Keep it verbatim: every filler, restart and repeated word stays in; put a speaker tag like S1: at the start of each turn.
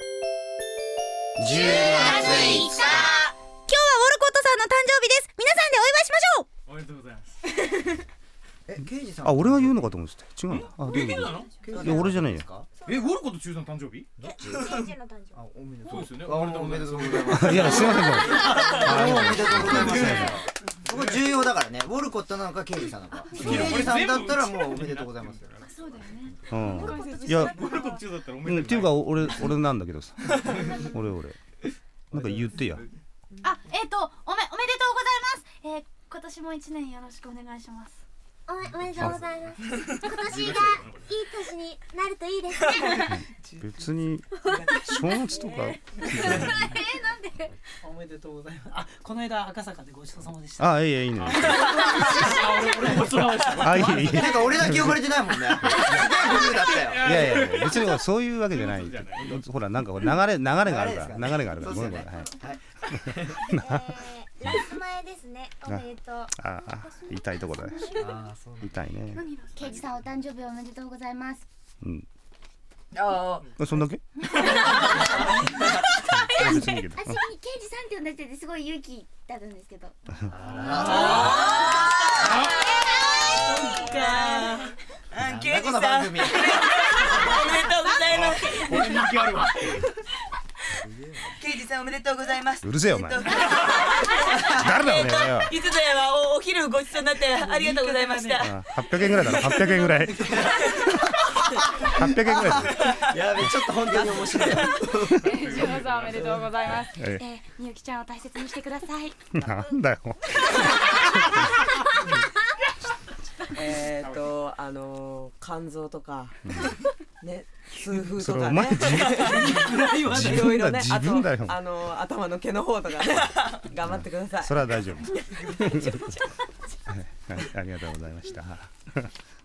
S1: じゅうがついつか、
S2: 今日はウォルコットさんの誕生日です。皆さんでお祝いしましょう。
S3: おめでとうございます。
S1: え、刑事さん。
S4: あ、俺が言うのかと思ってた。違うの。あ、どういうこ
S3: えなの
S4: と。いや、俺じゃないよ。
S3: え、ウォルコット中さん誕生日？
S2: 刑事の誕生日。
S1: あ、おめでとう。
S3: そうですよね。
S1: あ、おめでとうございます。
S4: いや、すいません。
S1: おめでとうございます。ここ重要だからね。ウォルコットなのか刑事さんなのか。刑事さんだったらもうおめでとうございます。
S2: そうだよね。
S4: うん。いや、
S3: ウォルコット中だったらおめ
S4: うん、
S3: でとう。
S4: っていうか、俺、俺なんだけどさ。俺、俺。なんか言ってや。
S2: あ、えっと、おめ、おめでとうございます。えー、今年も一年よろしくお願いします。
S5: おめ、おめでとうございます。今年がいい年になるといいですね。
S4: 別に正月とか。
S2: えー、なんで？
S6: おめでとうございます。あ、この間赤坂でごちそうさまでした。
S4: あ、いいいいね。
S6: 俺もそうでした。
S4: あ、いいいい。
S1: なんか俺だけ呼ばれてないもんね。すげえブルーだったよ。
S4: いやいや、別にそういうわけじゃない。ほら、なんか流れ、流れがあるから、流れがあるから。ごめんごめん。はい。
S5: ラス前ですね。おめでとう。
S4: ああ、痛いとこだね。痛いね。
S5: 刑事さんお誕生日おめでとうございます。
S4: うん。
S1: あ
S4: あ、そんだけ？別にいいけど。
S5: あ、次に刑事さんって呼んでてすごい勇気だったんですけど。
S1: あ。刑事さん。おめでとう
S6: ございます。
S3: 俺人気あるわ。
S6: 刑事さんおめでとうございます。
S4: うるせえよお前。誰だよね。
S6: いつぞやはお昼ごちそうになってありがとうございました。
S4: はっぴゃくえんぐらいだろ。はっぴゃくえんぐらい。はっぴゃくえんぐらいだろ。
S1: やべ、ちょっと本当に面白い。
S2: ジョーさんおめでとうございます。
S4: え
S2: えー、みゆきちゃんを大切にしてください。
S4: なんだよ。
S7: えっとあの肝臓とかね、痛風
S4: それお
S7: とかね、
S4: 前自
S7: いろいろね、
S4: 自分だよ。
S7: あとあの頭の毛の方とかね、頑張ってください。
S4: それは大丈夫。はい、ありがとうございました。